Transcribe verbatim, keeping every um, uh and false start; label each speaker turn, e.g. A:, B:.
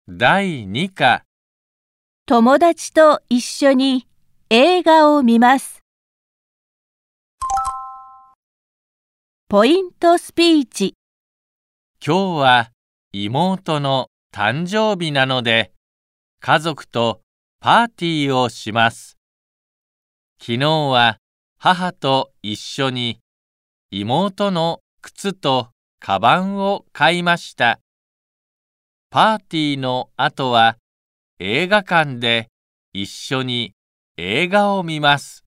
A: だいに課。
B: 友達と一緒に映画を見ます。ポイントスピーチ。
A: 今日は妹の誕生日なので、家族とパーティーをします。昨日は母と一緒に妹の靴とカバンを買いました。パーティーの後は映画館で一緒に映画を見ます。